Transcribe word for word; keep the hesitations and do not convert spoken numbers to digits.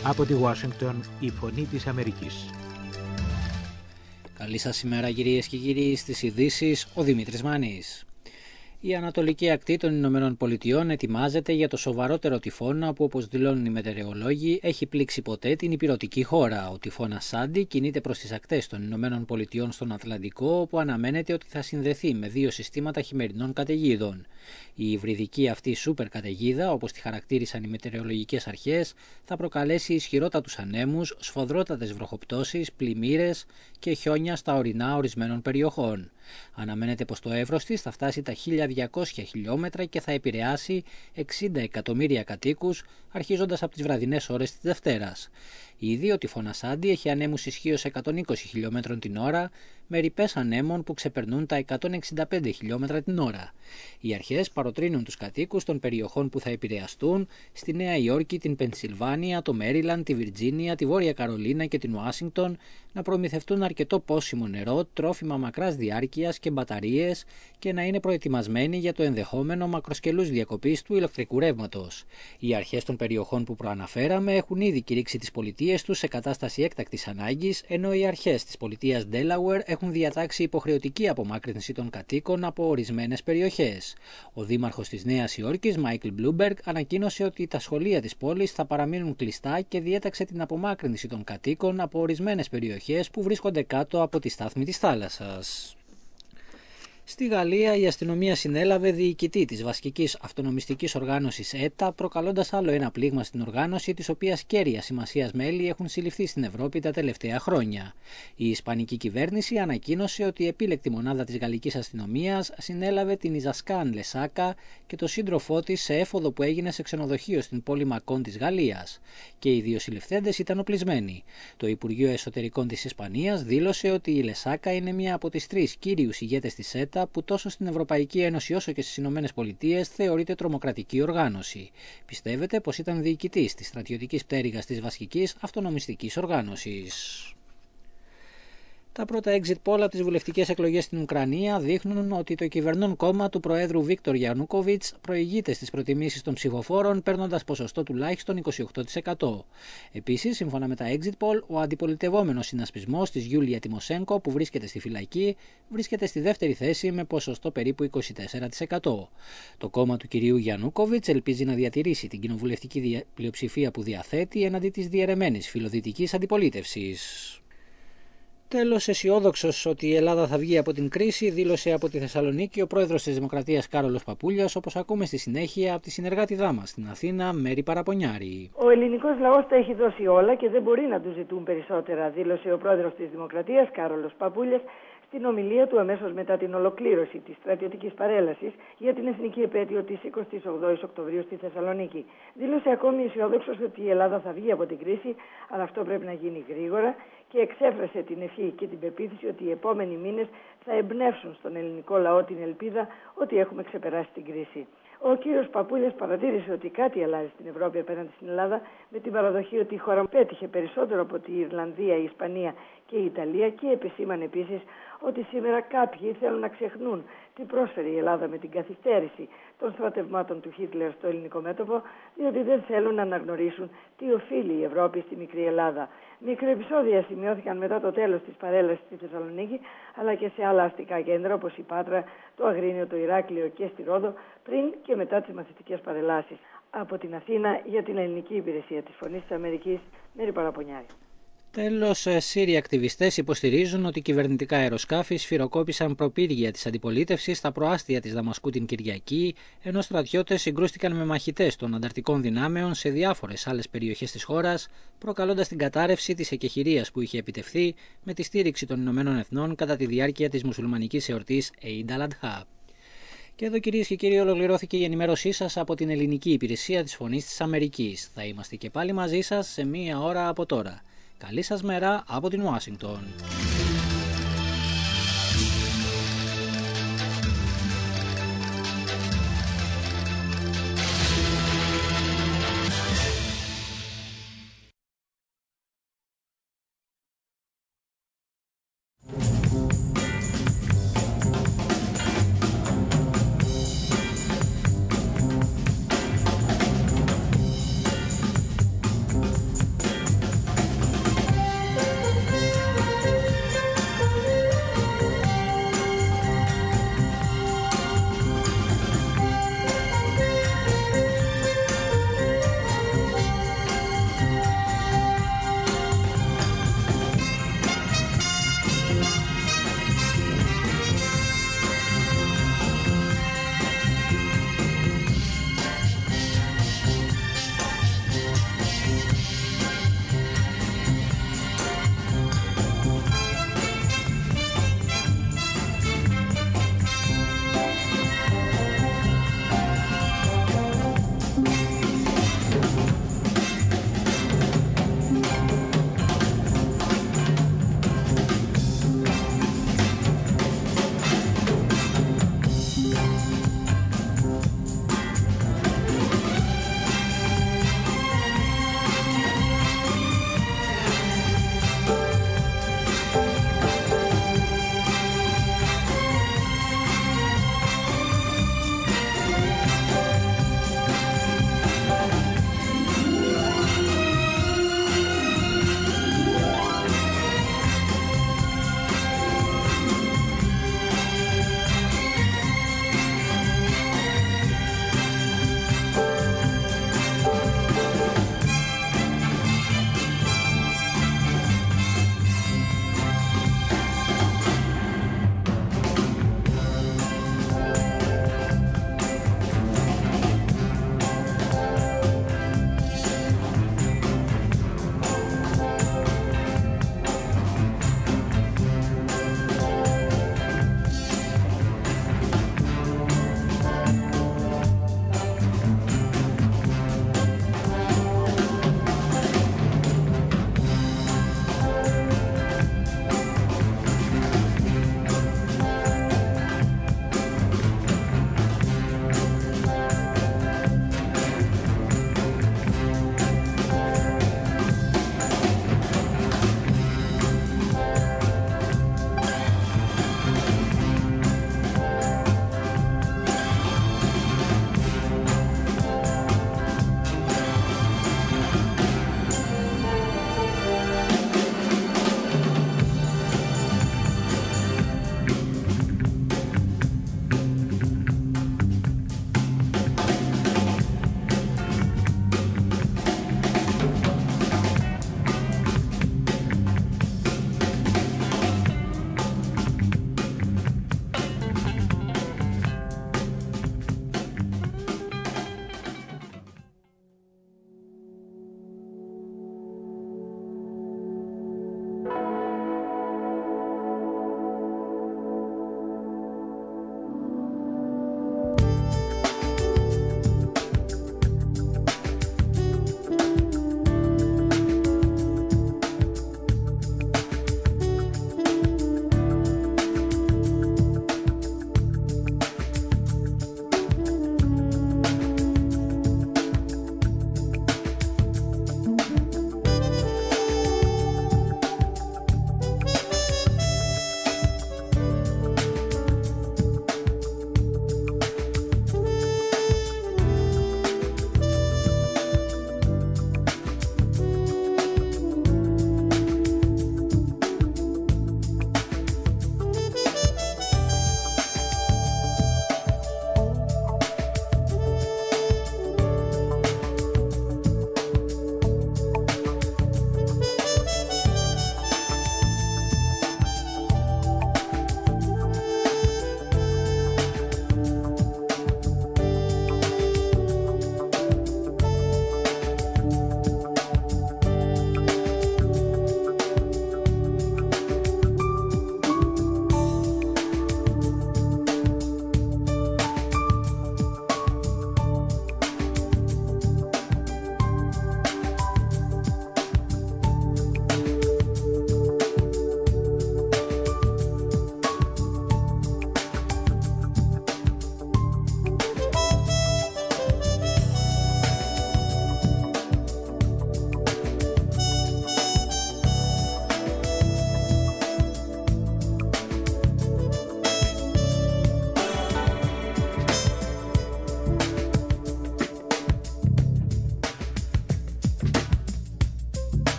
Από τη Ουάσιγκτον, η Φωνή της Αμερικής. Καλή σας ημέρα κυρίες και κύριοι, στις ειδήσεις ο Δημήτρης Μάνης. Η ανατολική ακτή των Ηνωμένων Πολιτειών ετοιμάζεται για το σοβαρότερο τυφώνα που, όπως δηλώνουν οι μετεωρολόγοι, έχει πλήξει ποτέ την ηπειρωτική χώρα. Ο τυφώνας Σάντι κινείται προς τις ακτές των Ηνωμένων Πολιτειών στον Ατλαντικό, όπου αναμένεται ότι θα συνδεθεί με δύο συστήματα χειμερινών καταιγίδων. Η υβριδική αυτή σούπερ καταιγίδα, όπως τη χαρακτήρισαν οι μετεωρολογικές αρχές, θα προκαλέσει ισχυρότατους ανέμους, σφοδρότατες βροχοπτώσεις, πλημμύρες και χιόνια στα ορεινά ορισμένων περιοχών. Αναμένεται πως το εύρος της θα φτάσει τα χίλια διακόσια χιλιόμετρα και θα επηρεάσει εξήντα εκατομμύρια κατοίκους, αρχίζοντας από τις βραδινές ώρες της Δευτέρας. Ήδη ο τυφώνας Σάντι έχει ανέμους ισχύως εκατόν είκοσι χιλιόμετρων την ώρα, με ρηπές ανέμων που ξεπερνούν τα εκατόν εξήντα πέντε χιλιόμετρα την ώρα. Οι αρχές παροτρύνουν τους κατοίκους των περιοχών που θα επηρεαστούν στη Νέα Υόρκη, την Πενσιλβάνια, το Μέριλαντ, τη Βιρτζίνια, τη Βόρεια Καρολίνα και την Ουάσιγκτον να προμηθευτούν αρκετό πόσιμο νερό, τρόφιμα μακράς διάρκειας και μπαταρίες και να είναι προετοιμασμένοι για το ενδεχόμενο μακροσκελούς διακοπής του ηλεκτρικού ρεύματος. Οι αρχές των περιοχών που προαναφέραμε έχουν ήδη κηρύξει τις πολιτείες τους σε κατάσταση έκτακτης ανάγκης, ενώ οι αρχές της πολιτείας Delaware έχουν διατάξει υποχρεωτική απομάκρυνση των κατοίκων από ορισμένες περιοχές. Ο δήμαρχος της Νέας Υόρκης, Μάικλ Μπλούμπεργκ, ανακοίνωσε ότι τα σχολεία της πόλης θα παραμείνουν κλειστά και διέταξε την απομάκρυνση των κατοίκων από ορισμένες περιοχές που βρίσκονται κάτω από τη στάθμη της θάλασσας. Στη Γαλλία, η αστυνομία συνέλαβε διοικητή της βασικής αυτονομιστικής οργάνωσης ΕΤΑ, προκαλώντας άλλο ένα πλήγμα στην οργάνωση, της οποίας κέρια σημασίας μέλη έχουν συλληφθεί στην Ευρώπη τα τελευταία χρόνια. Η ισπανική κυβέρνηση ανακοίνωσε ότι η επίλεκτη μονάδα της γαλλικής αστυνομίας συνέλαβε την Ιζασκάν Λεσάκα και το σύντροφό της σε έφοδο που έγινε σε ξενοδοχείο στην πόλη Μακόν της Γαλλίας. Και οι δύο συλληφθέντες ήταν οπλισμένοι. Το Υπουργείο Εσωτερικών της Ισπανίας δήλωσε ότι η Λεσάκα είναι μία από τις τρεις κύριους ηγέτες της ΕΤΑ, που τόσο στην Ευρωπαϊκή Ένωση όσο και στις Ηνωμένες Πολιτείες θεωρείται τρομοκρατική οργάνωση. Πιστεύετε πως ήταν διοικητής της στρατιωτικής πτέρυγας της βασικής αυτονομιστικής οργάνωσης. Τα πρώτα exit poll από τις βουλευτικές εκλογές στην Ουκρανία δείχνουν ότι το κυβερνών κόμμα του Προέδρου Βίκτορ Γιαννούκοβιτς προηγείται στις προτιμήσεις των ψηφοφόρων, παίρνοντας ποσοστό τουλάχιστον είκοσι οκτώ τοις εκατό. Επίσης, σύμφωνα με τα exit poll, ο αντιπολιτευόμενος συνασπισμός της Γιούλια Τιμοσένκο, που βρίσκεται στη φυλακή, βρίσκεται στη δεύτερη θέση με ποσοστό περίπου είκοσι τέσσερα τοις εκατό. Το κόμμα του κυρίου Γιαννούκοβιτς ελπίζει να διατηρήσει την κοινοβουλευτική πλειοψηφία που διαθέτει εναντί της διαιρεμένης φιλοδυτικής αντιπολίτευσης. Τέλος, αισιόδοξος ότι η Ελλάδα θα βγει από την κρίση, δήλωσε από τη Θεσσαλονίκη ο πρόεδρος της Δημοκρατίας Κάρολος Παπούλιας, όπως ακούμε στη συνέχεια από τη συνεργάτηδά μας στην Αθήνα, Μέρη Παραπονιάρη. Ο ελληνικός λαός τα έχει δώσει όλα και δεν μπορεί να του ζητούν περισσότερα, δήλωσε ο πρόεδρος της Δημοκρατίας Κάρολος Παπούλιας στην ομιλία του αμέσως μετά την ολοκλήρωση της στρατιωτικής παρέλασης για την εθνική επέτειο της εικοστής ογδόης Οκτωβρίου στη Θεσσαλονίκη. Δήλωσε ακόμη αισιόδοξος ότι η Ελλάδα θα βγει από την κρίση, αλλά αυτό πρέπει να γίνει γρήγορα, και εξέφρασε την ευχή και την πεποίθηση ότι οι επόμενοι μήνες θα εμπνεύσουν στον ελληνικό λαό την ελπίδα ότι έχουμε ξεπεράσει την κρίση. Ο κύριος Παπούλιας παρατήρησε ότι κάτι αλλάζει στην Ευρώπη απέναντι στην Ελλάδα, με την παραδοχή ότι η χώρα πέτυχε περισσότερο από τη Ιρλανδία, η Ισπανία και η Ιταλία, και επισήμανε επίσης ότι σήμερα κάποιοι θέλουν να ξεχνούν τι πρόσφερε η Ελλάδα με την καθυστέρηση των στρατευμάτων του Χίτλερ στο ελληνικό μέτωπο, διότι δεν θέλουν να αναγνωρίσουν τι οφείλει η Ευρώπη στη μικρή Ελλάδα. Μικροεπισόδια σημειώθηκαν μετά το τέλος της παρέλασης στη Θεσσαλονίκη, αλλά και σε άλλα αστικά κέντρα όπως η Πάτρα, το Αγρίνιο, το Ηράκλειο και στη Ρόδο, πριν και μετά τις μαθητικές παρελάσεις. Από την Αθήνα, για την ελληνική υπηρεσία της Φωνής της Αμερικής, Μέρη Παραπονιάρη. Τέλος, Σύριοι ακτιβιστές υποστηρίζουν ότι κυβερνητικά αεροσκάφη σφυροκόπησαν προπύργια της αντιπολίτευσης στα προάστια της Δαμασκού την Κυριακή, ενώ στρατιώτες συγκρούστηκαν με μαχητές των ανταρτικών δυνάμεων σε διάφορες άλλες περιοχές της χώρας, προκαλώντας την κατάρρευση της εκεχηρίας που είχε επιτευχθεί με τη στήριξη των Ηνωμένων Εθνών κατά τη διάρκεια της μουσουλμανικής εορτής Eid al-Adha. Και εδώ, κυρίες και κύριοι, ολοκληρώθηκε η ενημέρωσή σας από την ελληνική υπηρεσία της Φωνής της Αμερικής. Θα είμαστε και πάλι μαζί σας σε μία ώρα από τώρα. Καλή σας μέρα από την Ουάσιγκτον.